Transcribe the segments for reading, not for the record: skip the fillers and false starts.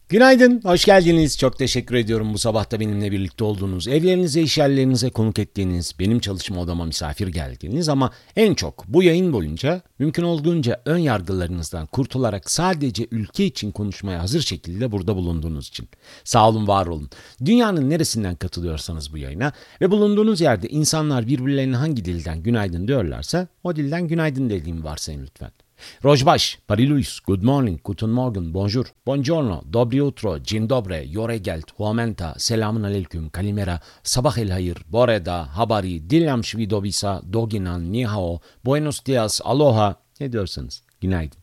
Günaydın, hoş geldiniz. Çok teşekkür ediyorum bu sabah da benimle birlikte olduğunuz, evlerinize, iş yerlerinize konuk ettiğiniz, benim çalışma odama misafir geldiğiniz ama en çok bu yayın boyunca mümkün olduğunca ön yargılarınızdan kurtularak sadece ülke için konuşmaya hazır şekilde burada bulunduğunuz için. Sağ olun, var olun. Dünyanın neresinden katılıyorsanız bu yayına ve bulunduğunuz yerde insanlar birbirlerine hangi dilden günaydın diyorlarsa o dilden günaydın dediğimi varsayın lütfen. Rojbaş, Pariluis, Good morning, Guten Morgen, Bonjour, Buongiorno, Dobry utro, Dzień dobry, Yoregelt, Huamenta, Selamun aleyküm, Kalimera, Sabah el hayır, Boreda, Habari, Dilam Shvidovisa, Doginan, Nihao, Buenos dias, Aloha, ne diyorsanız, günaydın.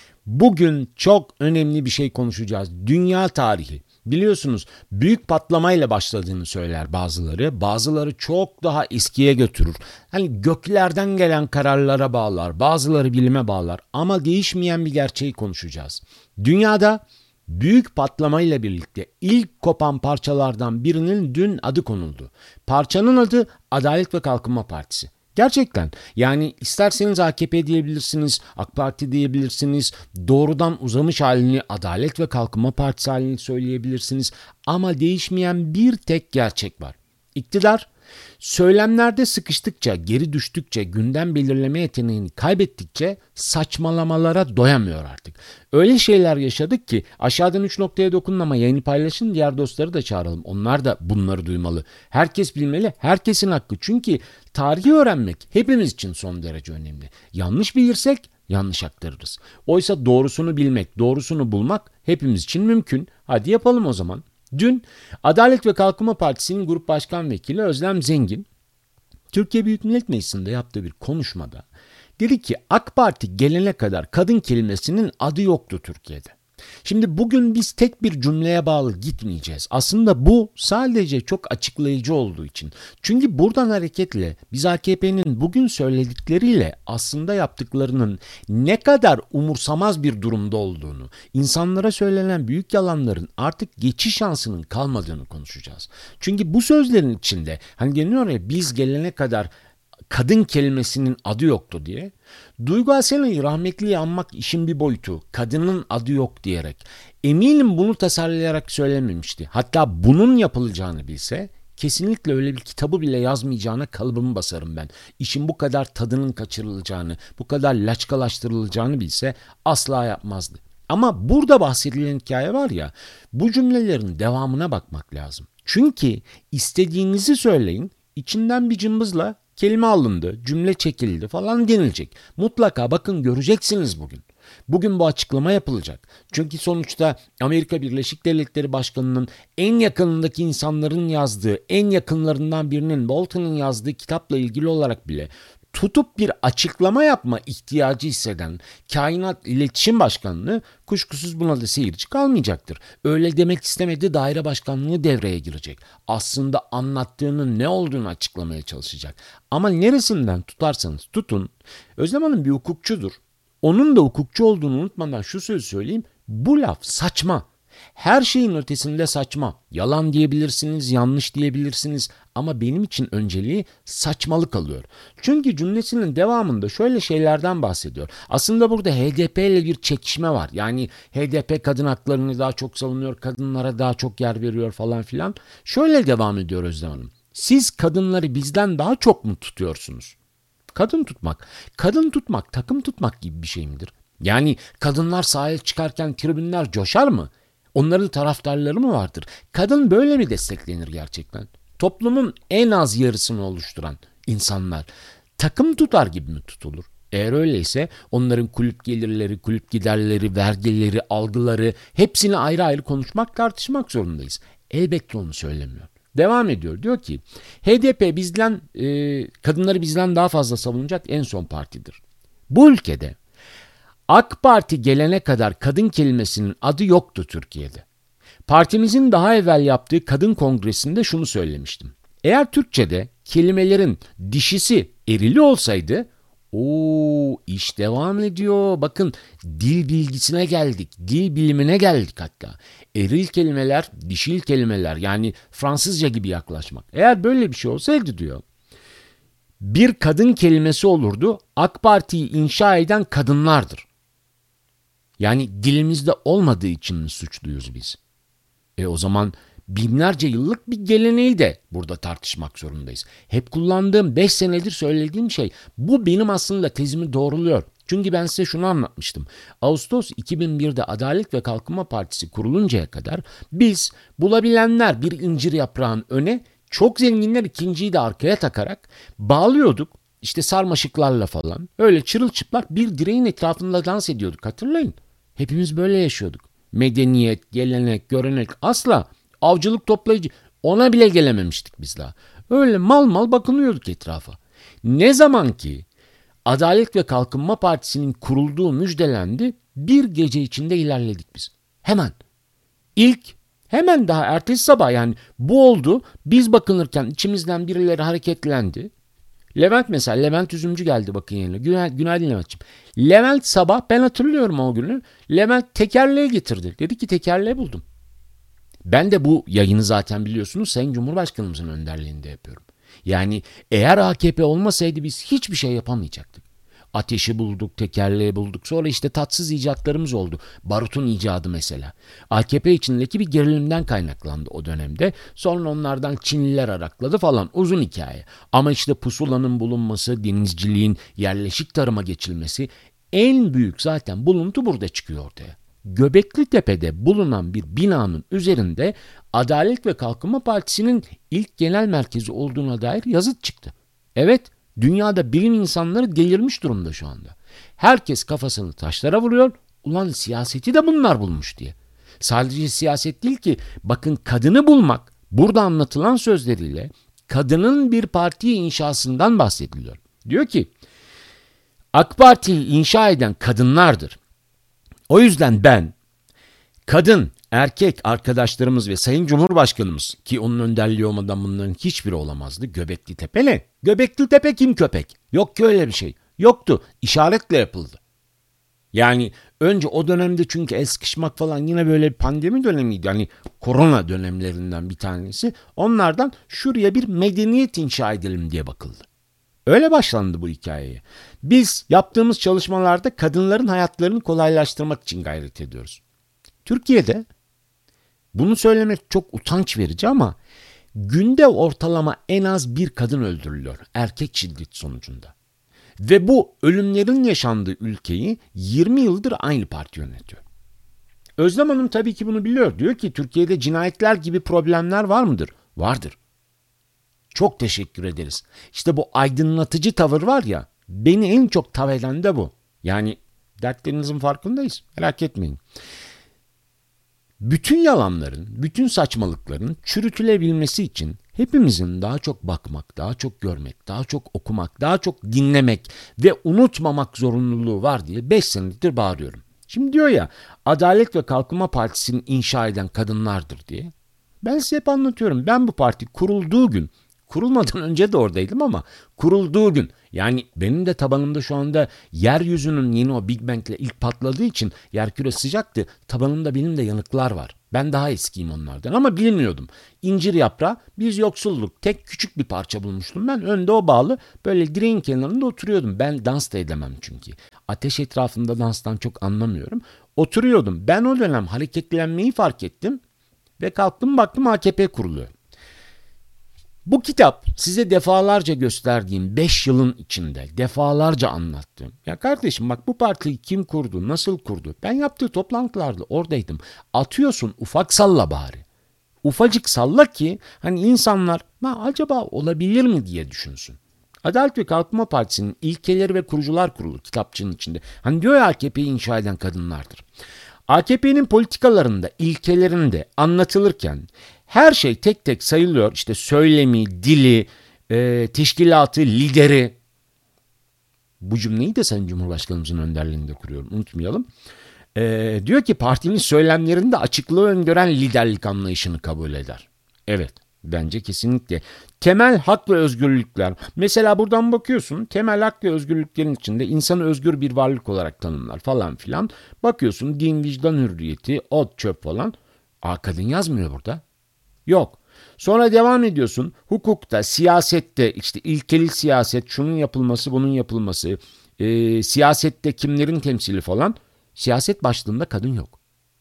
Bugün çok önemli bir şey konuşacağız. Dünya tarihi. Biliyorsunuz büyük patlamayla başladığını söyler bazıları. Bazıları çok daha eskiye götürür. Hani göklerden gelen kararlara bağlar. Bazıları bilime bağlar. Ama değişmeyen bir gerçeği konuşacağız. Dünyada büyük patlamayla birlikte ilk kopan parçalardan birinin dün adı konuldu. Parçanın adı Adalet ve Kalkınma Partisi. Gerçekten yani isterseniz AKP diyebilirsiniz, AK Parti diyebilirsiniz, doğrudan uzamış halini Adalet ve Kalkınma Partisi halini söyleyebilirsiniz ama değişmeyen bir tek gerçek var. İktidar söylemlerde sıkıştıkça, geri düştükçe, gündem belirleme yeteneğini kaybettikçe saçmalamalara doyamıyor artık. Öyle şeyler yaşadık ki aşağıdan 3 noktaya dokunun ama yayını paylaşın, diğer dostları da çağıralım. Onlar da bunları duymalı. Herkes bilmeli, herkesin hakkı. Çünkü tarihi öğrenmek hepimiz için son derece önemli. Yanlış bilirsek yanlış aktarırız. Oysa doğrusunu bilmek, doğrusunu bulmak hepimiz için mümkün. Hadi yapalım o zaman. Dün Adalet ve Kalkınma Partisi'nin Grup Başkan Vekili Özlem Zengin, Türkiye Büyük Millet Meclisi'nde yaptığı bir konuşmada dedi ki AK Parti gelene kadar kadın kelimesinin adı yoktu Türkiye'de. Şimdi bugün biz tek bir cümleye bağlı gitmeyeceğiz. Aslında bu sadece çok açıklayıcı olduğu için. Çünkü buradan hareketle biz AKP'nin bugün söyledikleriyle aslında yaptıklarının ne kadar umursamaz bir durumda olduğunu, insanlara söylenen büyük yalanların artık geçiş şansının kalmadığını konuşacağız. Çünkü bu sözlerin içinde hani deniyor ya biz gelene kadar kadın kelimesinin adı yoktu diye. Duygu Asena'yı rahmetliyi anmak işin bir boyutu. Kadının adı yok diyerek. Eminim bunu tasarlayarak söylememişti. Hatta bunun yapılacağını bilse kesinlikle öyle bir kitabı bile yazmayacağına kalıbımı basarım ben. İşin bu kadar tadının kaçırılacağını, bu kadar laçkalaştırılacağını bilse asla yapmazdı. Ama burada bahsedilen hikaye var ya, bu cümlelerin devamına bakmak lazım. Çünkü istediğinizi söyleyin, içinden bir cımbızla kelime alındı, cümle çekildi falan denilecek. Mutlaka bakın göreceksiniz bugün. Bugün bu açıklama yapılacak. Çünkü sonuçta Amerika Birleşik Devletleri Başkanı'nın en yakınındaki insanların yazdığı, en yakınlarından birinin Bolton'un yazdığı kitapla ilgili olarak bile tutup bir açıklama yapma ihtiyacı hisseden Kainat İletişim Başkanlığı kuşkusuz buna da seyirci kalmayacaktır. Öyle demek istemedi, daire başkanlığı devreye girecek. Aslında anlattığının ne olduğunu açıklamaya çalışacak. Ama neresinden tutarsanız tutun, Özlem Hanım bir hukukçudur. Onun da hukukçu olduğunu unutmadan şu sözü söyleyeyim, bu laf saçma. Her şeyin ötesinde saçma. Yalan diyebilirsiniz, yanlış diyebilirsiniz ama benim için önceliği saçmalık alıyor. Çünkü cümlesinin devamında şöyle şeylerden bahsediyor. Aslında burada HDP ile bir çekişme var. Yani HDP kadın haklarını daha çok savunuyor, kadınlara daha çok yer veriyor falan filan. Şöyle devam ediyor Özlem Hanım. Siz kadınları bizden daha çok mu tutuyorsunuz? Kadın tutmak takım tutmak gibi bir şey midir? Yani kadınlar sahaya çıkarken tribünler coşar mı? Onların taraftarları mı vardır? Kadın böyle mi desteklenir gerçekten? Toplumun en az yarısını oluşturan insanlar takım tutar gibi mi tutulur? Eğer öyleyse onların kulüp gelirleri, kulüp giderleri, vergileri, algıları hepsini ayrı ayrı konuşmak, tartışmak zorundayız. Elbette onu söylemiyor. Devam ediyor. Diyor ki HDP kadınları bizden daha fazla savunacak en son partidir. Bu ülkede AK Parti gelene kadar kadın kelimesinin adı yoktu Türkiye'de. Partimizin daha evvel yaptığı kadın kongresinde şunu söylemiştim. Eğer Türkçe'de kelimelerin dişisi erili olsaydı, iş devam ediyor. Bakın dil bilgisine geldik, dil bilimine geldik hatta. Eril kelimeler, dişil kelimeler yani Fransızca gibi yaklaşmak. Eğer böyle bir şey olsaydı diyor, bir kadın kelimesi olurdu. AK Parti'yi inşa eden kadınlardır. Yani dilimizde olmadığı için mi suçluyuz biz? O zaman binlerce yıllık bir geleneği de burada tartışmak zorundayız. Hep kullandığım 5 senedir söylediğim şey bu benim aslında tezimi doğruluyor. Çünkü ben size şunu anlatmıştım. Ağustos 2001'de Adalet ve Kalkınma Partisi kuruluncaya kadar biz bulabilenler bir incir yaprağın öne, çok zenginler ikinciyi de arkaya takarak bağlıyorduk. İşte sarmaşıklarla falan. Öyle çırılçıplak bir direğin etrafında dans ediyorduk, hatırlayın. Hepimiz böyle yaşıyorduk. Medeniyet, gelenek, görenek asla. Avcılık toplayıcı ona bile gelememiştik biz daha. Öyle mal mal bakınıyorduk etrafa. Ne zaman ki Adalet ve Kalkınma Partisi'nin kurulduğu müjdelendi, bir gece içinde ilerledik biz. Hemen. Hemen daha ertesi sabah, yani bu oldu. Biz bakınırken içimizden birileri hareketlendi. Levent Üzümcü geldi bakın yerine. Günaydın Levent'ciğim. Levent sabah, ben hatırlıyorum o günü. Levent tekerleği getirdi. Dedi ki tekerleği buldum. Ben de bu yayını zaten biliyorsunuz Sayın Cumhurbaşkanımızın önderliğinde yapıyorum. Yani eğer AKP olmasaydı biz hiçbir şey yapamayacaktık. Ateşi bulduk, tekerleği bulduk. Sonra işte tatsız icatlarımız oldu. Barutun icadı mesela. AKP içindeki bir gerilimden kaynaklandı o dönemde. Sonra onlardan Çinliler arakladı falan. Uzun hikaye. Ama işte pusulanın bulunması, denizciliğin yerleşik tarıma geçilmesi, en büyük zaten buluntu burada çıkıyor ortaya. Göbekli Tepe'de bulunan bir binanın üzerinde Adalet ve Kalkınma Partisi'nin ilk genel merkezi olduğuna dair yazıt çıktı. Evet, dünyada bilim insanları delirmiş durumda şu anda. Herkes kafasını taşlara vuruyor. Ulan siyaseti de bunlar bulmuş diye. Sadece siyaset değil ki, bakın kadını bulmak, burada anlatılan sözleriyle kadının bir parti inşasından bahsediliyor. Diyor ki AK Parti'yi inşa eden kadınlardır. O yüzden ben kadın, erkek arkadaşlarımız ve Sayın Cumhurbaşkanımız, ki onun önderliği olmadan bunların hiçbiri olamazdı. Göbekli Tepe ne? Göbekli Tepe kim köpek? Yok ki öyle bir şey. Yoktu. İşaretle yapıldı. Yani önce o dönemde, çünkü el sıkışmak falan yine böyle pandemi dönemiydi. Hani korona dönemlerinden bir tanesi. Onlardan şuraya bir medeniyet inşa edelim diye bakıldı. Öyle başlandı bu hikayeye. Biz yaptığımız çalışmalarda kadınların hayatlarını kolaylaştırmak için gayret ediyoruz. Türkiye'de bunu söylemek çok utanç verici ama günde ortalama en az bir kadın öldürülüyor erkek şiddet sonucunda. Ve bu ölümlerin yaşandığı ülkeyi 20 yıldır aynı parti yönetiyor. Özlem Hanım tabii ki bunu biliyor. Diyor ki Türkiye'de cinayetler gibi problemler var mıdır? Vardır. Çok teşekkür ederiz. İşte bu aydınlatıcı tavır var ya, beni en çok tav eden de bu. Yani dertlerinizin farkındayız. Merak etmeyin. Bütün yalanların, bütün saçmalıkların çürütülebilmesi için hepimizin daha çok bakmak, daha çok görmek, daha çok okumak, daha çok dinlemek ve unutmamak zorunluluğu var diye 5 senedir bağırıyorum. Şimdi diyor ya, Adalet ve Kalkınma Partisi'ni inşa eden kadınlardır diye. Ben size hep anlatıyorum. Ben bu parti kurulduğu gün, kurulmadan önce de oradaydım ama kurulduğu gün, yani benim de tabanımda şu anda yeryüzünün yeni o Big Bang'le ilk patladığı için yerküre sıcaktı. Tabanımda benim de yanıklar var. Ben daha eskiyim onlardan ama bilmiyordum. İncir yaprağı, biz yoksulluk, tek küçük bir parça bulmuştum ben. Önde o bağlı, böyle direğin kenarında oturuyordum. Ben dans da edemem çünkü. Ateş etrafında danstan çok anlamıyorum. Oturuyordum. Ben o dönem hareketlenmeyi fark ettim ve kalktım, baktım AKP kuruluyor. Bu kitap size defalarca gösterdiğim 5 yılın içinde defalarca anlattım. Ya kardeşim bak, bu partiyi kim kurdu, nasıl kurdu? Ben yaptığı toplantılarda oradaydım. Atıyorsun, ufak salla bari. Ufacık salla ki hani insanlar acaba olabilir mi diye düşünsün. Adalet ve Kalkınma Partisi'nin ilkeleri ve kurucular kurulu kitapçının içinde. Hani diyor ya, AKP'yi inşa eden kadınlardır. AKP'nin politikalarında, ilkelerinde anlatılırken her şey tek tek sayılıyor. İşte söylemi, dili, teşkilatı, lideri. Bu cümleyi de Sayın Cumhurbaşkanımızın önderliğinde kuruyorum, unutmayalım. Diyor ki partinin söylemlerinde açıklığı öngören liderlik anlayışını kabul eder. Evet, bence kesinlikle. Temel hak ve özgürlükler. Mesela buradan bakıyorsun, temel hak ve özgürlüklerin içinde insanı özgür bir varlık olarak tanımlar falan filan. Bakıyorsun din, vicdan hürriyeti, ot, çöp falan. Kadın yazmıyor burada. Yok. Sonra devam ediyorsun. Hukukta, siyasette, işte ilkeli siyaset, şunun yapılması, bunun yapılması, siyasette kimlerin temsili falan. Siyaset başlığında kadın yok.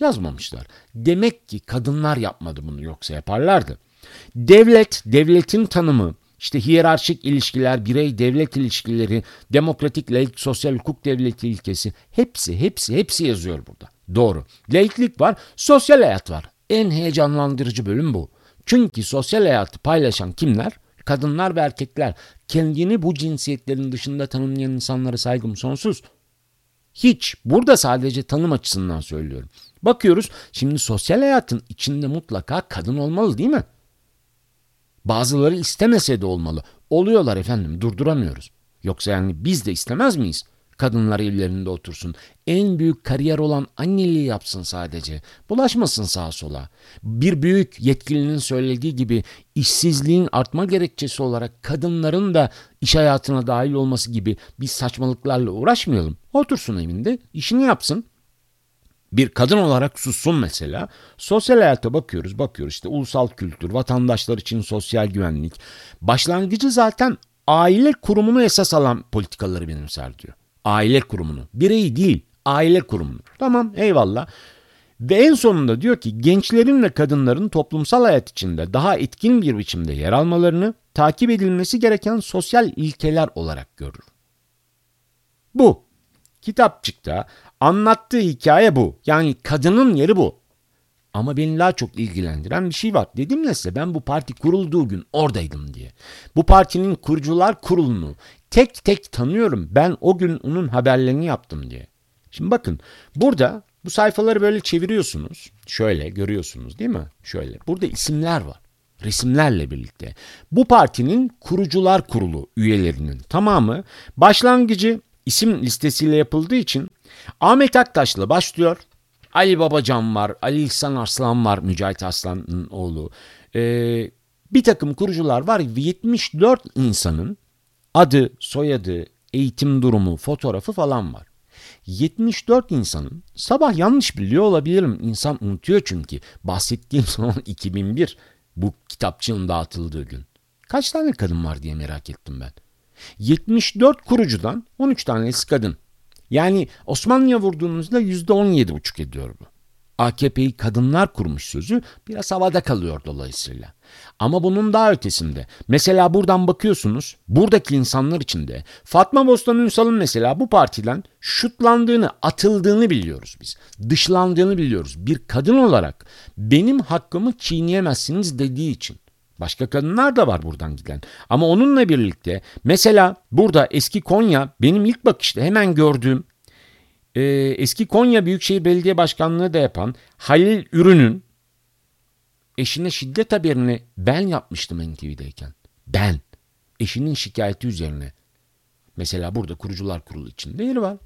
Yazmamışlar. Demek ki kadınlar yapmadı bunu, yoksa yaparlardı. Devletin tanımı, işte hiyerarşik ilişkiler, birey-devlet ilişkileri, demokratik, laik, sosyal hukuk devleti ilkesi, hepsi yazıyor burada. Doğru. Laiklik var, sosyal hayat var. En heyecanlandırıcı bölüm bu. Çünkü sosyal hayatı paylaşan kimler? Kadınlar ve erkekler. Kendini bu cinsiyetlerin dışında tanımlayan insanlara saygım sonsuz. Hiç. Burada sadece tanım açısından söylüyorum. Bakıyoruz, şimdi sosyal hayatın içinde mutlaka kadın olmalı, değil mi? Bazıları istemese de olmalı. Oluyorlar efendim, durduramıyoruz. Yoksa yani biz de istemez miyiz? Kadınlar evlerinde otursun. En büyük kariyer olan anneliği yapsın sadece. Bulaşmasın sağa sola. Bir büyük yetkilinin söylediği gibi işsizliğin artma gerekçesi olarak kadınların da iş hayatına dahil olması gibi bir saçmalıklarla uğraşmayalım. Otursun evinde, işini yapsın. Bir kadın olarak sussun mesela. Sosyal hayata bakıyoruz işte ulusal kültür, vatandaşlar için sosyal güvenlik. Başlangıcı zaten aile kurumunu esas alan politikaları benimser diyor. Aile kurumunu, bireyi değil, aile kurumunu. Tamam, eyvallah. Ve en sonunda diyor ki gençlerin ve kadınların toplumsal hayat içinde daha etkin bir biçimde yer almalarını takip edilmesi gereken sosyal ilkeler olarak görür. Bu. Kitapçıkta anlattığı hikaye bu. Yani kadının yeri bu. Ama beni daha çok ilgilendiren bir şey var. Dedim ya size, ben bu parti kurulduğu gün oradaydım diye. Bu partinin kurucular kurulunu tek tek tanıyorum. Ben o gün onun haberlerini yaptım diye. Şimdi bakın, burada bu sayfaları böyle çeviriyorsunuz. Şöyle görüyorsunuz değil mi? Şöyle. Burada isimler var. Resimlerle birlikte. Bu partinin kurucular kurulu üyelerinin tamamı başlangıcı isim listesiyle yapıldığı için Ahmet Aktaş'la başlıyor. Ali Babacan var, Ali İhsan Arslan var, Mücahit Arslan'ın oğlu. Bir takım kurucular var. 74 insanın adı, soyadı, eğitim durumu, fotoğrafı falan var. 74 insanın, sabah yanlış biliyor olabilirim. İnsan unutuyor çünkü. Bahsettiğim zaman 2001, bu kitapçığın dağıtıldığı gün. Kaç tane kadın var diye merak ettim ben. 74 kurucudan 13 tanesi kadın. Yani Osmanlı'ya vurduğunuzda %17,5 ediyor bu. AKP'yi kadınlar kurmuş sözü biraz havada kalıyor dolayısıyla. Ama bunun daha ötesinde. Mesela buradan bakıyorsunuz, buradaki insanlar içinde Fatma Bostan Ünsal'ın mesela bu partiden şutlandığını, atıldığını biliyoruz biz. Dışlandığını biliyoruz. Bir kadın olarak benim hakkımı çiğneyemezsiniz dediği için. Başka kadınlar da var buradan giden. Ama onunla birlikte mesela burada eski Konya, benim ilk bakışta hemen gördüğüm eski Konya Büyükşehir Belediye Başkanlığı da yapan Halil Ürün'ün eşine şiddet haberini ben yapmıştım NTV'deyken. Ben. Eşinin şikayeti üzerine. Mesela burada kurucular kurulu içinde yeri var.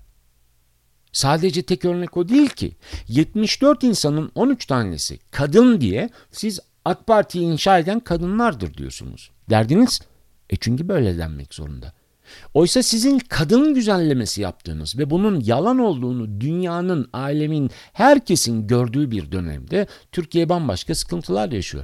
Sadece tek örnek o değil ki. 74 insanın 13 tanesi kadın diye siz AK Parti'yi inşa eden kadınlardır diyorsunuz. Derdiniz? Çünkü böyle denmek zorunda. Oysa sizin kadın güzellemesi yaptığınız ve bunun yalan olduğunu dünyanın, alemin, herkesin gördüğü bir dönemde Türkiye bambaşka sıkıntılar yaşıyor.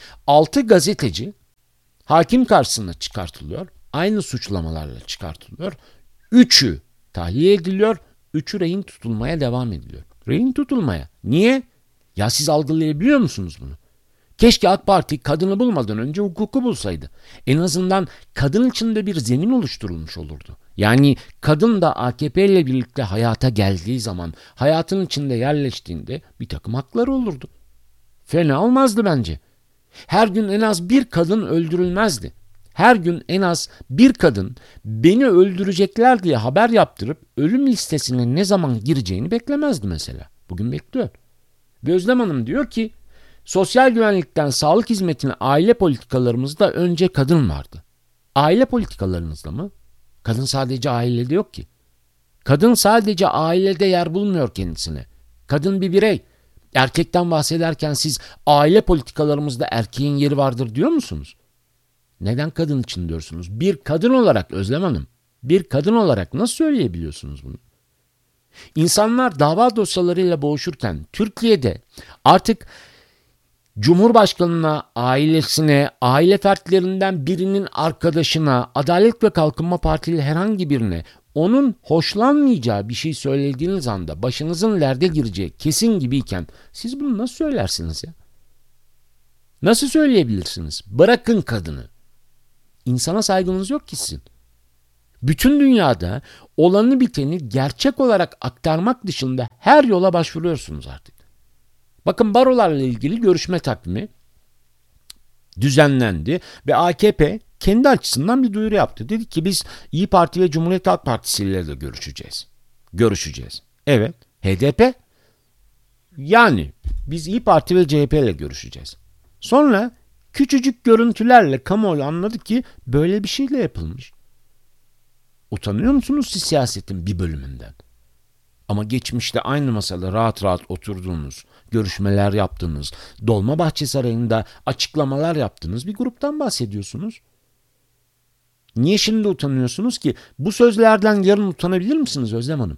6 gazeteci hakim karşısına çıkartılıyor. Aynı suçlamalarla çıkartılıyor. 3'ü tahliye ediliyor. 3'ü rehin tutulmaya devam ediliyor. Rehin tutulmaya. Niye? Ya siz algılayabiliyor musunuz bunu? Keşke AK Parti kadını bulmadan önce hukuku bulsaydı. En azından kadın için de bir zemin oluşturulmuş olurdu. Yani kadın da AKP ile birlikte hayata geldiği zaman, hayatın içinde yerleştiğinde bir takım hakları olurdu. Fena olmazdı bence. Her gün en az bir kadın öldürülmezdi. Her gün en az bir kadın beni öldürecekler diye haber yaptırıp ölüm listesine ne zaman gireceğini beklemezdi mesela. Bugün bekliyor. Ve Özlem Hanım diyor ki, sosyal güvenlikten sağlık hizmetine aile politikalarımızda önce kadın vardı. Aile politikalarınızda mı? Kadın sadece ailede yok ki. Kadın sadece ailede yer bulmuyor kendisine. Kadın bir birey. Erkekten bahsederken siz aile politikalarımızda erkeğin yeri vardır diyor musunuz? Neden kadın için diyorsunuz? Bir kadın olarak Özlem Hanım, bir kadın olarak nasıl söyleyebiliyorsunuz bunu? İnsanlar dava dosyalarıyla boğuşurken Türkiye'de artık Cumhurbaşkanına, ailesine, aile fertlerinden birinin arkadaşına, Adalet ve Kalkınma Partili herhangi birine onun hoşlanmayacağı bir şey söylediğiniz anda başınızın derde gireceği kesin gibiyken siz bunu nasıl söylersiniz ya? Nasıl söyleyebilirsiniz? Bırakın kadını. İnsana saygınız yok ki sizin. Bütün dünyada olanı biteni gerçek olarak aktarmak dışında her yola başvuruyorsunuz artık. Bakın barolarla ilgili görüşme takvimi düzenlendi ve AKP kendi açısından bir duyuru yaptı. Dedi ki biz İyi Parti ve Cumhuriyet Halk Partisi ile de görüşeceğiz. Evet. HDP? Yani biz İyi Parti ve CHP ile görüşeceğiz. Sonra küçücük görüntülerle kamuoyu anladı ki böyle bir şeyle yapılmış. Utanıyor musunuz siz siyasetin bir bölümünden? Ama geçmişte aynı masada rahat rahat oturduğunuz, görüşmeler yaptığınız, Dolmabahçe Sarayı'nda açıklamalar yaptığınız bir gruptan bahsediyorsunuz. Niye şimdi utanıyorsunuz ki? Bu sözlerden yarın utanabilir misiniz Özlem Hanım?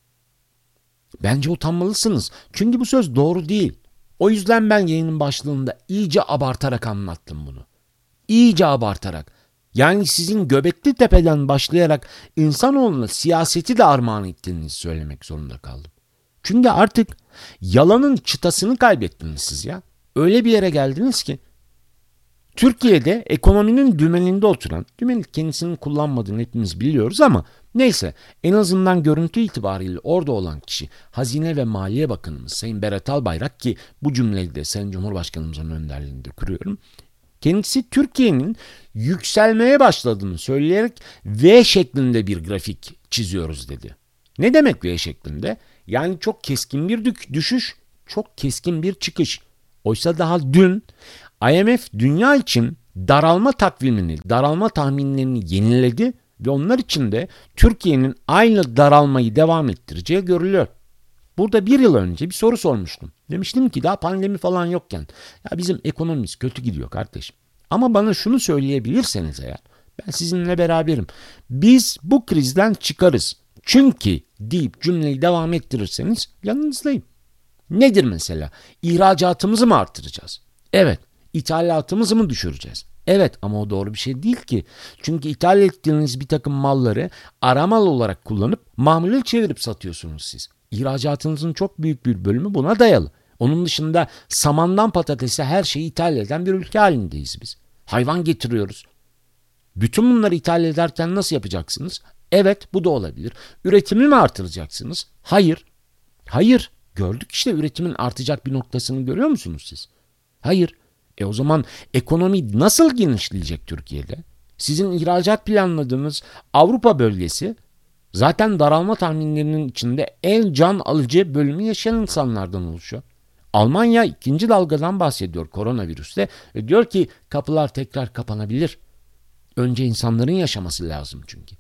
Bence utanmalısınız. Çünkü bu söz doğru değil. O yüzden ben yayının başlığında iyice abartarak anlattım bunu. İyice abartarak. Yani sizin Göbekli Tepe'den başlayarak insanoğluna siyaseti de armağan ettiğinizi söylemek zorunda kaldım. Çünkü artık yalanın çıtasını kaybettiniz siz ya. Öyle bir yere geldiniz ki. Türkiye'de ekonominin dümeninde oturan, dümeni kendisinin kullanmadığını hepimiz biliyoruz ama neyse en azından görüntü itibariyle orada olan kişi Hazine ve Maliye Bakanımız Sayın Berat Albayrak ki bu cümleyi de Sayın Cumhurbaşkanımızın önderliğinde kuruyorum. Kendisi Türkiye'nin yükselmeye başladığını söyleyerek V şeklinde bir grafik çiziyoruz dedi. Ne demek V şeklinde? Yani çok keskin bir düşüş, çok keskin bir çıkış. Oysa daha dün IMF dünya için daralma takvimini, daralma tahminlerini yeniledi ve onlar için de Türkiye'nin aynı daralmayı devam ettireceği görülüyor. Burada bir yıl önce bir soru sormuştum. Demiştim ki daha pandemi falan yokken ya bizim ekonomimiz kötü gidiyor kardeşim. Ama bana şunu söyleyebilirseniz eğer ben sizinle beraberim. Biz bu krizden çıkarız. Çünkü deyip cümleyi devam ettirirseniz yanınızdayım. Nedir mesela? İhracatımızı mı artıracağız? Evet. İthalatımızı mı düşüreceğiz? Evet ama o doğru bir şey değil ki. Çünkü ithal ettiğiniz bir takım malları aramal olarak kullanıp mamule çevirip satıyorsunuz siz. İhracatınızın çok büyük bir bölümü buna dayalı. Onun dışında samandan patatese her şeyi ithal eden bir ülke halindeyiz biz. Hayvan getiriyoruz. Bütün bunları ithal ederken nasıl yapacaksınız? Evet bu da olabilir. Üretimi mi artıracaksınız? Hayır. Hayır. Gördük işte üretimin artacak bir noktasını görüyor musunuz siz? Hayır. O zaman ekonomi nasıl genişleyecek Türkiye'de? Sizin ihracat planladığınız Avrupa bölgesi zaten daralma tahminlerinin içinde en can alıcı bölümü yaşayan insanlardan oluşuyor. Almanya ikinci dalgadan bahsediyor koronavirüste ve diyor ki kapılar tekrar kapanabilir. Önce insanların yaşaması lazım çünkü.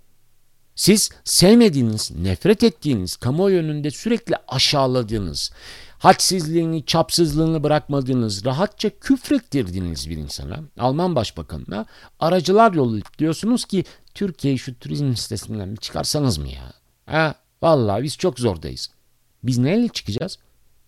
Siz sevmediğiniz, nefret ettiğiniz, kamuoyu önünde sürekli aşağıladığınız, hadsizliğini, çapsızlığını bırakmadığınız, rahatça küfrettirdiğiniz bir insana, Alman Başbakanına aracılar yollayıp diyorsunuz ki Türkiye'yi şu turizm sitesinden bir çıkarsanız mı ya? Vallahi biz çok zordayız. Biz neyle çıkacağız?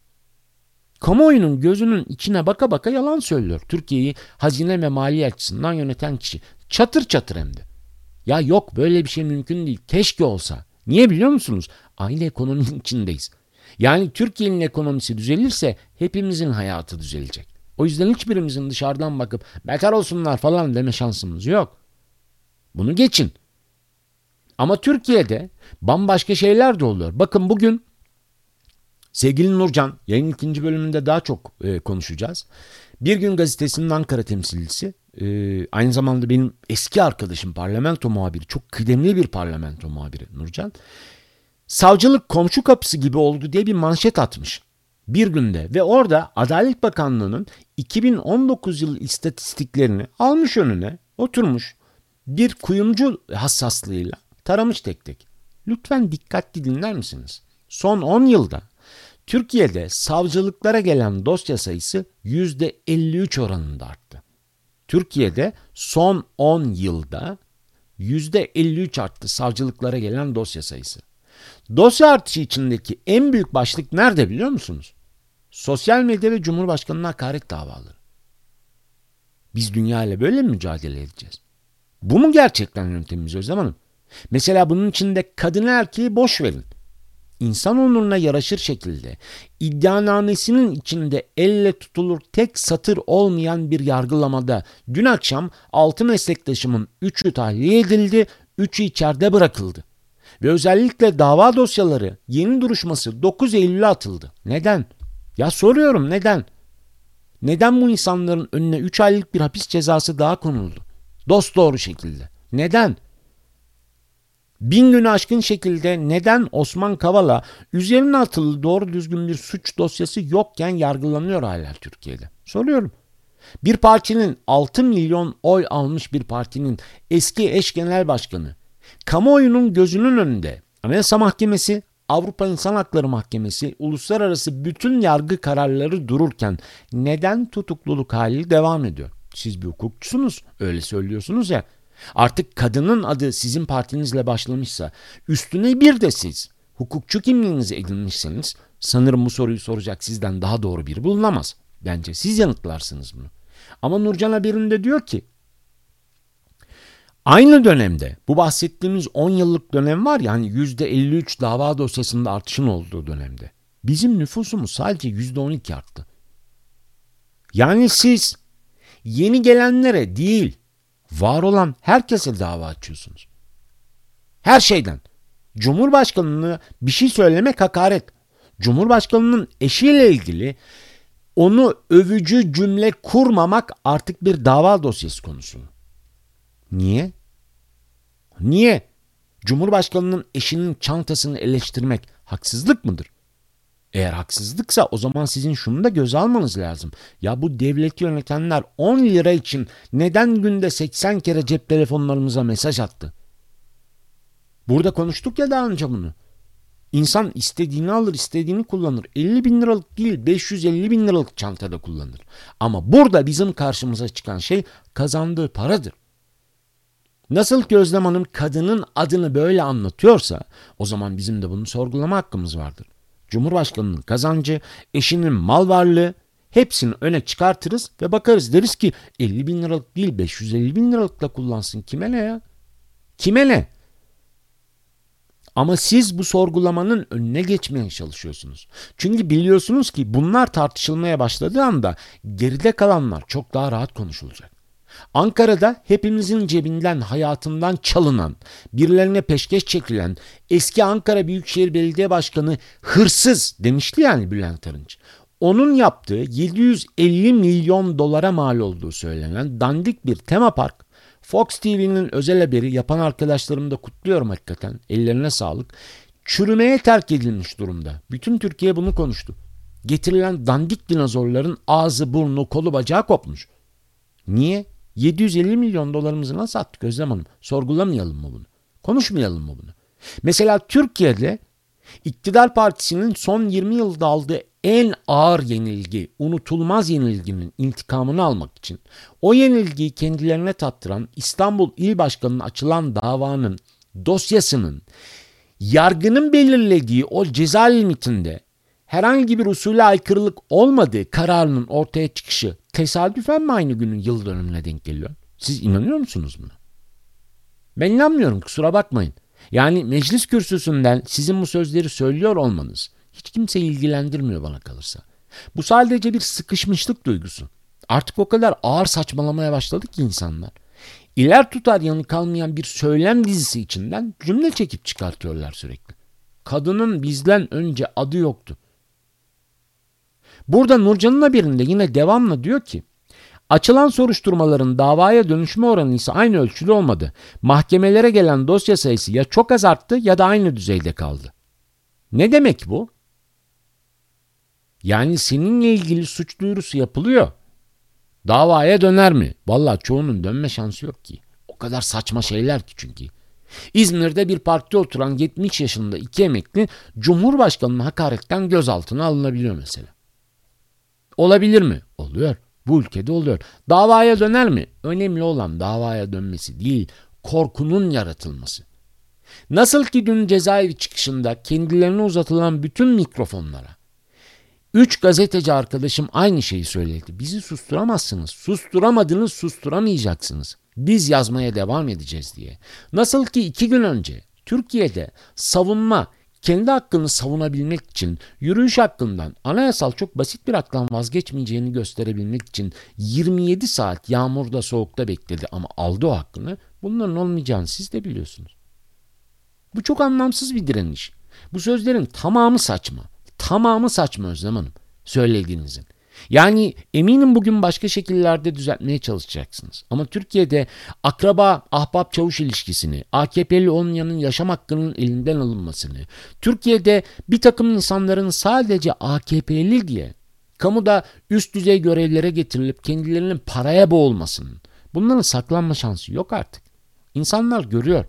Kamuoyunun gözünün içine baka baka yalan söylüyor. Türkiye'yi hazine ve maliye açısından yöneten kişi. Çatır çatır hem de. Ya yok böyle bir şey mümkün değil. Keşke olsa. Niye biliyor musunuz? Aynı ekonominin içindeyiz. Yani Türkiye'nin ekonomisi düzelirse hepimizin hayatı düzelecek. O yüzden hiçbirimizin dışarıdan bakıp beter olsunlar falan deme şansımız yok. Bunu geçin. Ama Türkiye'de bambaşka şeyler de oluyor. Bakın bugün sevgili Nurcan, yayın ikinci bölümünde daha çok konuşacağız. Bir Gün Gazetesi'nin Ankara temsilcisi, aynı zamanda benim eski arkadaşım parlamento muhabiri, çok kıdemli bir parlamento muhabiri Nurcan. Savcılık komşu kapısı gibi oldu diye bir manşet atmış bir günde ve orada Adalet Bakanlığı'nın 2019 yıl istatistiklerini almış önüne oturmuş bir kuyumcu hassaslığıyla taramış tek tek. Lütfen dikkatli dinler misiniz? Son 10 yılda Türkiye'de savcılıklara gelen dosya sayısı %53 oranında arttı. Türkiye'de son 10 yılda %53 arttı savcılıklara gelen dosya sayısı. Dosya artışı içindeki en büyük başlık nerede biliyor musunuz? Sosyal medya ve Cumhurbaşkanı'na hakaret davaları. Biz dünya ile böyle mi mücadele edeceğiz? Bu mu gerçekten yöntemimiz Özlem Hanım? Mesela bunun içinde kadını erkeği boş verin. İnsan onuruna yaraşır şekilde iddianamesinin içinde elle tutulur tek satır olmayan bir yargılamada dün akşam 6 meslektaşımın 3'ü tahliye edildi, 3'ü içeride bırakıldı. Ve özellikle dava dosyaları yeni duruşması 9 Eylül'e atıldı. Neden? Ya soruyorum, neden? Neden bu insanların önüne 3 aylık bir hapis cezası daha konuldu? Dosdoğru şekilde. Neden? 1000 günü aşkın şekilde neden Osman Kavala üzerine atılı doğru düzgün bir suç dosyası yokken yargılanıyor hala Türkiye'de? Soruyorum. Bir partinin 6 milyon oy almış bir partinin eski eş genel başkanı kamuoyunun gözünün önünde Anayasa Mahkemesi, Avrupa İnsan Hakları Mahkemesi, uluslararası bütün yargı kararları dururken neden tutukluluk hali devam ediyor? Siz bir hukukçusunuz, öyle söylüyorsunuz ya. Artık kadının adı sizin partinizle başlamışsa, üstüne bir de siz hukukçu kimliğinizi edinmişseniz, sanırım bu soruyu soracak sizden daha doğru biri bulunamaz. Bence siz yanıtlarsınız bunu. Ama Nurcan haberinde diyor ki, aynı dönemde bu bahsettiğimiz 10 yıllık dönem var ya, hani %53 dava dosyasında artışın olduğu dönemde bizim nüfusumuz sadece %12 arttı. Yani siz yeni gelenlere değil, var olan herkese dava açıyorsunuz. Her şeyden. Cumhurbaşkanına bir şey söylemek hakaret. Cumhurbaşkanının eşiyle ilgili onu övücü cümle kurmamak artık bir dava dosyası konusu. Niye? Niye? Cumhurbaşkanının eşinin çantasını eleştirmek haksızlık mıdır? Eğer haksızlıksa o zaman sizin şunu da göze almanız lazım. Ya bu devleti yönetenler 10 lira için neden günde 80 kere cep telefonlarımıza mesaj attı? Burada konuştuk ya daha önce bunu. İnsan istediğini alır, istediğini kullanır. 50 bin liralık değil, 550 bin liralık çantada kullanır. Ama burada bizim karşımıza çıkan şey kazandığı paradır. Nasıl ki Özlem Hanım kadının adını böyle anlatıyorsa, o zaman bizim de bunu sorgulama hakkımız vardır. Cumhurbaşkanının kazancı, eşinin mal varlığı, hepsini öne çıkartırız ve bakarız, deriz ki 50 bin liralık değil 550 bin liralıkla kullansın, kime ne ya? Kime ne? Ama siz bu sorgulamanın önüne geçmeye çalışıyorsunuz. Çünkü biliyorsunuz ki bunlar tartışılmaya başladığı anda geride kalanlar çok daha rahat konuşulacak. Ankara'da hepimizin cebinden, hayatından çalınan, birilerine peşkeş çekilen eski Ankara Büyükşehir Belediye Başkanı hırsız demişti yani Bülent Arınç. Onun yaptığı 750 milyon dolara mal olduğu söylenen dandik bir temapark, Fox TV'nin özel haberi, yapan arkadaşlarımı da kutluyorum hakikaten, ellerine sağlık, çürümeye terk edilmiş durumda. Bütün Türkiye bunu konuştu. Getirilen dandik dinozorların ağzı, burnu, kolu, bacağı kopmuş. Niye? 750 milyon dolarımızı nasıl attık Özlem Hanım? Sorgulamayalım mı bunu? Konuşmayalım mı bunu? Mesela Türkiye'de iktidar partisinin son 20 yılda aldığı en ağır yenilgi, unutulmaz yenilginin intikamını almak için o yenilgiyi kendilerine tattıran İstanbul İl Başkanı'na açılan davanın dosyasının yargının belirlediği o ceza limitinde herhangi bir usule aykırılık olmadığı kararının ortaya çıkışı tesadüfen mi aynı günün yıl dönümüne denk geliyor? Siz inanıyor musunuz buna? Ben inanmıyorum, kusura bakmayın. Yani meclis kürsüsünden sizin bu sözleri söylüyor olmanız hiç kimseyi ilgilendirmiyor bana kalırsa. Bu sadece bir sıkışmışlık duygusu. Artık o kadar ağır saçmalamaya başladı ki insanlar. İler tutar yanı kalmayan bir söylem dizisi içinden cümle çekip çıkartıyorlar sürekli. Kadının bizden önce adı yoktu. Burada Nurcan'ın haberinde yine devamla diyor ki, açılan soruşturmaların davaya dönüşme oranı ise aynı ölçüde olmadı. Mahkemelere gelen dosya sayısı ya çok az arttı ya da aynı düzeyde kaldı. Ne demek bu? Yani seninle ilgili suç duyurusu yapılıyor. Davaya döner mi? Vallahi çoğunun dönme şansı yok ki. O kadar saçma şeyler ki çünkü. İzmir'de bir parkta oturan 70 yaşında 2 emekli Cumhurbaşkanı'nın hakaretten gözaltına alınabiliyor mesela. Olabilir mi? Oluyor. Bu ülkede oluyor. Davaya döner mi? Önemli olan davaya dönmesi değil, korkunun yaratılması. Nasıl ki dün cezaevi çıkışında kendilerine uzatılan bütün mikrofonlara 3 gazeteci arkadaşım aynı şeyi söyledi. Bizi susturamazsınız. Susturamadınız, susturamayacaksınız. Biz yazmaya devam edeceğiz diye. Nasıl ki 2 gün önce Türkiye'de kendi hakkını savunabilmek için yürüyüş hakkından anayasal çok basit bir haktan vazgeçmeyeceğini gösterebilmek için 27 saat yağmurda soğukta bekledi ama aldı o hakkını. Bunların olmayacağını siz de biliyorsunuz. Bu çok anlamsız bir direniş. Bu sözlerin tamamı saçma. Tamamı saçma Özlem Hanım söylediğinizin. Yani eminim bugün başka şekillerde düzeltmeye çalışacaksınız. Ama Türkiye'de akraba ahbap çavuş ilişkisini, AKP'li olmayanın yaşam hakkının elinden alınmasını, Türkiye'de bir takım insanların sadece AKP'li diye kamuda üst düzey görevlere getirilip kendilerinin paraya boğulmasının, bunların saklanma şansı yok artık. İnsanlar görüyor.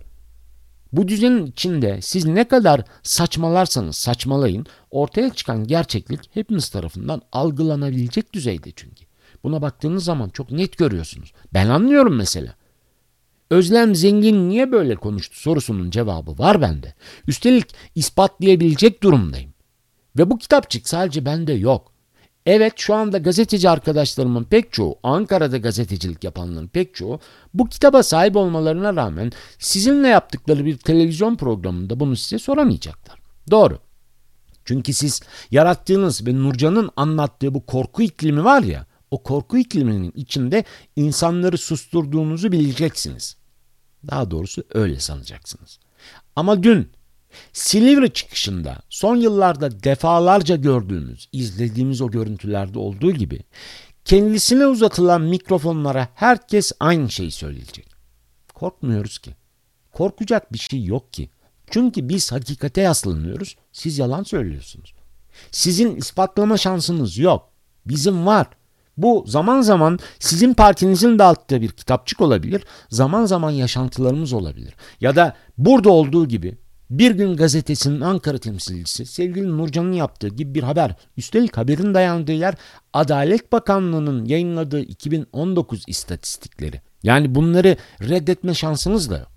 Bu düzenin içinde siz ne kadar saçmalarsanız saçmalayın, ortaya çıkan gerçeklik hepimiz tarafından algılanabilecek düzeyde çünkü. Buna baktığınız zaman çok net görüyorsunuz. Ben anlıyorum mesela. Özlem Zengin niye böyle konuştu sorusunun cevabı var bende. Üstelik ispatlayabilecek durumdayım. Ve bu kitapçık sadece bende yok. Evet, şu anda gazeteci arkadaşlarımın pek çoğu, Ankara'da gazetecilik yapanların pek çoğu bu kitaba sahip olmalarına rağmen sizinle yaptıkları bir televizyon programında bunu size soramayacaklar. Doğru. Çünkü siz yarattığınız ve Nurcan'ın anlattığı bu korku iklimi var ya, o korku ikliminin içinde insanları susturduğunuzu bileceksiniz. Daha doğrusu öyle sanacaksınız. Ama dün Silivri çıkışında son yıllarda defalarca gördüğümüz, izlediğimiz o görüntülerde olduğu gibi kendisine uzatılan mikrofonlara herkes aynı şeyi söyleyecek. Korkmuyoruz ki. Korkacak bir şey yok ki. Çünkü biz hakikate yaslanıyoruz, siz yalan söylüyorsunuz. Sizin ispatlama şansınız yok. Bizim var. Bu zaman zaman sizin partinizin dağıttığı bir kitapçık olabilir, zaman zaman yaşantılarımız olabilir. Ya da burada olduğu gibi Bir Gün Gazetesi'nin Ankara temsilcisi sevgili Nurcan'ın yaptığı gibi bir haber. Üstelik haberin dayandığı yer Adalet Bakanlığı'nın yayınladığı 2019 istatistikleri. Yani bunları reddetme şansınız da yok.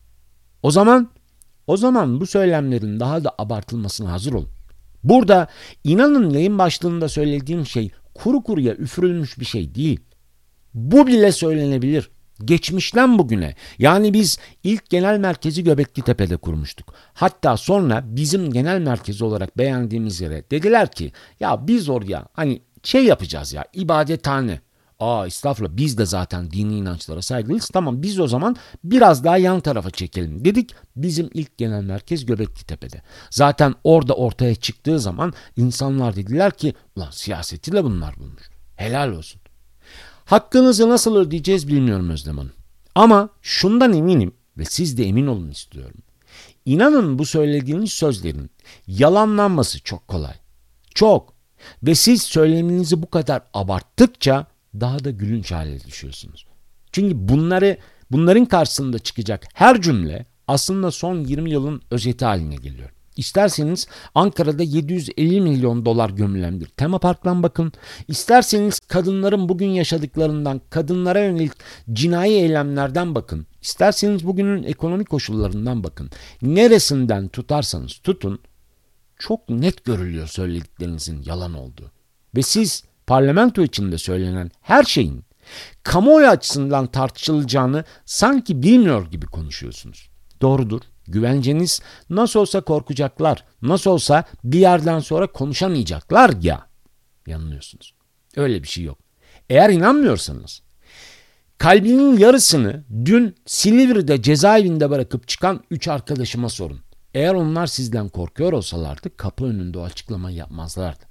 O zaman bu söylemlerin daha da abartılmasına hazır olun. Burada inanın yayın başlığında söylediğim şey kuru kuruya üfürülmüş bir şey değil. Bu bile söylenebilir. Geçmişten bugüne. Yani biz ilk genel merkezi Göbeklitepe'de kurmuştuk. Hatta sonra bizim genel merkezi olarak beğendiğimiz yere dediler ki ya biz oraya yapacağız ya, ibadethane. Estağfurullah, biz de zaten dini inançlara saygılıyız. Tamam, biz o zaman biraz daha yan tarafa çekelim dedik. Bizim ilk genel merkez Göbeklitepe'de. Zaten orada ortaya çıktığı zaman insanlar dediler ki ulan siyaseti de bunlar bulmuş. Helal olsun. Hakkınızı nasıl ödeyeceğiz bilmiyorum Özlem Hanım. Ama şundan eminim ve siz de emin olun istiyorum. İnanın bu söylediğiniz sözlerin yalanlanması çok kolay. Çok. Ve siz söyleminizi bu kadar abarttıkça daha da gülünç hale düşüyorsunuz. Çünkü bunların karşısında çıkacak her cümle aslında son 20 yılın özeti haline geliyor. İsterseniz Ankara'da 750 milyon dolar gömülen bir temaparktan bakın. İsterseniz kadınların bugün yaşadıklarından, kadınlara yönelik cinayi eylemlerden bakın. İsterseniz bugünün ekonomik koşullarından bakın. Neresinden tutarsanız tutun, çok net görülüyor söylediklerinizin yalan olduğu. Ve siz parlamento içinde söylenen her şeyin kamuoyu açısından tartışılacağını sanki bilmiyor gibi konuşuyorsunuz. Doğrudur. Güvenceniz nasıl olsa korkacaklar, nasıl olsa bir yerden sonra konuşamayacaklar ya. Yanılıyorsunuz. Öyle bir şey yok. Eğer inanmıyorsanız kalbinin yarısını dün Silivri'de cezaevinde bırakıp çıkan 3 arkadaşıma sorun. Eğer onlar sizden korkuyor olsalardı kapı önünde o açıklamayı yapmazlardı.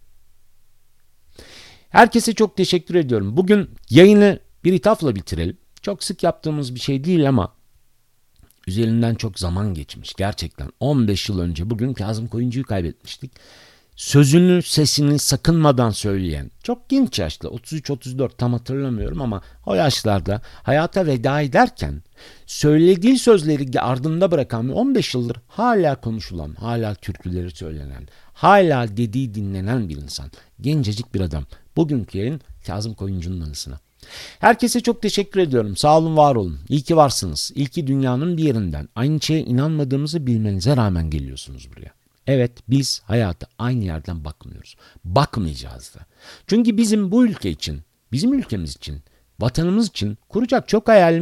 Herkese çok teşekkür ediyorum. Bugün yayını bir ithafla bitirelim. Çok sık yaptığımız bir şey değil ama üzerinden çok zaman geçmiş gerçekten. 15 yıl önce bugün Kazım Koyuncu'yu kaybetmiştik. Sözünü, sesini sakınmadan söyleyen, çok genç yaşta, 33-34 tam hatırlamıyorum ama o yaşlarda hayata veda ederken söylediği sözleri ardında bırakan ve 15 yıldır hala konuşulan, hala türküleri söylenen, hala dediği dinlenen bir insan. Gencecik bir adam. Bugünkü yayın Kazım Koyuncu'nun anısına. Herkese çok teşekkür ediyorum. Sağ olun, var olun. İyi ki varsınız. İyi ki dünyanın bir yerinden aynı şeye inanmadığımızı bilmenize rağmen geliyorsunuz buraya. Evet, biz hayata aynı yerden bakmıyoruz. Bakmayacağız da. Çünkü bizim bu ülke için, bizim ülkemiz için, vatanımız için kuracak çok hayalimiz var.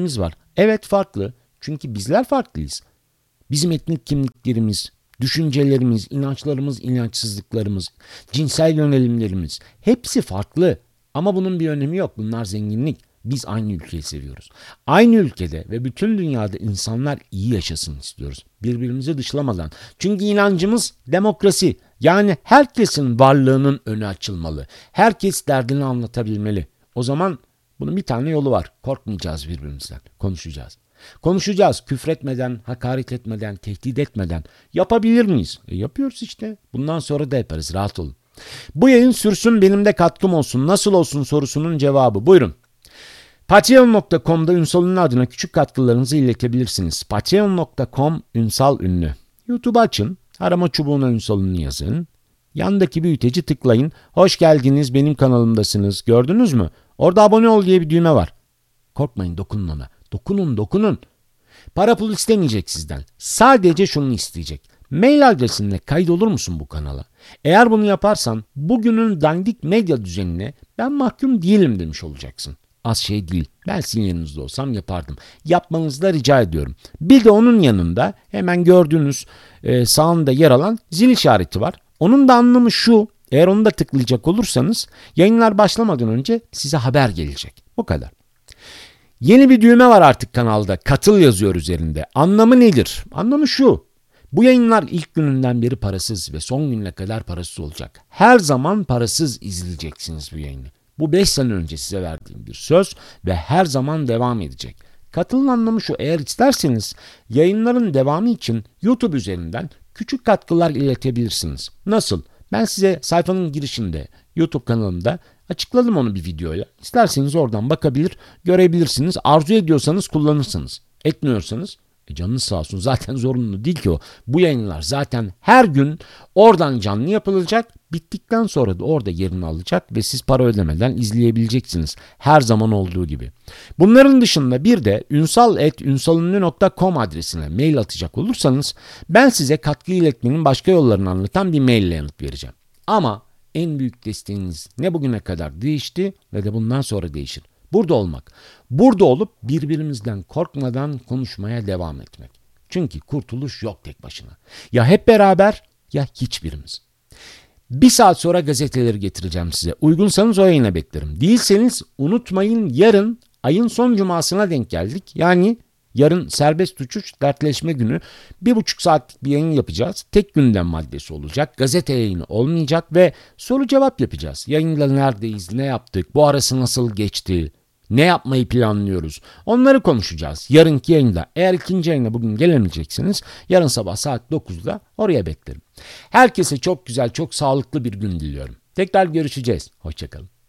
Evet farklı. Çünkü bizler farklıyız. Bizim etnik kimliklerimiz, düşüncelerimiz, inançlarımız, inançsızlıklarımız, cinsel yönelimlerimiz hepsi farklı. Ama bunun bir önemi yok. Bunlar zenginlik. Biz aynı ülkeyi seviyoruz. Aynı ülkede ve bütün dünyada insanlar iyi yaşasın istiyoruz. Birbirimizi dışlamadan. Çünkü inancımız demokrasi. Yani herkesin varlığının önü açılmalı. Herkes derdini anlatabilmeli. O zaman bunun bir tane yolu var. Korkmayacağız birbirimizden. Konuşacağız. Konuşacağız küfretmeden, hakaret etmeden, tehdit etmeden. Yapabilir miyiz? Yapıyoruz işte. Bundan sonra da yaparız. Rahat olun. Bu yayın sürsün, benim de katkım olsun. Nasıl olsun sorusunun cevabı. Buyurun. Patreon.com'da Ünsal'ın adına küçük katkılarınızı iletebilirsiniz. Patreon.com Ünsal Ünlü. YouTube'u açın. Arama çubuğuna Ünsal'ını yazın. Yandaki büyüteci tıklayın. Hoş geldiniz, benim kanalımdasınız. Gördünüz mü? Orada abone ol diye bir düğme var. Korkmayın, dokunun ona. Dokunun. Para pul istemeyecek sizden. Sadece şunu isteyecek. Mail adresinle kaydolur musun bu kanala? Eğer bunu yaparsan bugünün dandik medya düzenine ben mahkum değilim demiş olacaksın. Az şey değil. Ben sizin yanınızda olsam yapardım. Yapmanızı da rica ediyorum. Bir de onun yanında hemen gördüğünüz sağında yer alan zil işareti var. Onun da anlamı şu. Eğer onu da tıklayacak olursanız yayınlar başlamadan önce size haber gelecek. Bu kadar. Yeni bir düğme var artık kanalda. Katıl yazıyor üzerinde. Anlamı nedir? Anlamı şu. Bu yayınlar ilk gününden beri parasız ve son gününe kadar parasız olacak. Her zaman parasız izleyeceksiniz bu yayını. Bu 5 sene önce size verdiğim bir söz ve her zaman devam edecek. Katılın anlamı şu. Eğer isterseniz yayınların devamı için YouTube üzerinden küçük katkılar iletebilirsiniz. Nasıl? Ben size sayfanın girişinde YouTube kanalımda açıkladım onu bir videoyla. İsterseniz oradan bakabilir, görebilirsiniz. Arzu ediyorsanız kullanırsınız. Etmiyorsanız canınız sağ olsun. Zaten zorunlu değil ki o. Bu yayınlar zaten her gün oradan canlı yapılacak. Bittikten sonra da orada yerini alacak ve siz para ödemeden izleyebileceksiniz. Her zaman olduğu gibi. Bunların dışında bir de ünsal@ünsalünlü.com adresine mail atacak olursanız ben size katkı iletmenin başka yollarını anlatan bir mail ile yanıt vereceğim. Ama en büyük desteğiniz ne bugüne kadar değişti ve de bundan sonra değişir. Burada olmak. Burada olup birbirimizden korkmadan konuşmaya devam etmek. Çünkü kurtuluş yok tek başına. Ya hep beraber ya hiçbirimiz. Bir saat sonra gazeteleri getireceğim size. Uygunsanız o yayına beklerim. Değilseniz unutmayın, yarın ayın son cumasına denk geldik. Yani yarın serbest uçuş dertleşme günü 1,5 saatlik bir yayın yapacağız. Tek gündem maddesi olacak. Gazete yayını olmayacak ve soru cevap yapacağız. Yayında neredeyiz, ne yaptık, bu arası nasıl geçti, ne yapmayı planlıyoruz? Onları konuşacağız yarınki yayında. Eğer ikinci yayına bugün gelemeyeceksiniz, yarın sabah saat 9'da oraya beklerim. Herkese çok güzel, çok sağlıklı bir gün diliyorum. Tekrar görüşeceğiz. Hoşçakalın.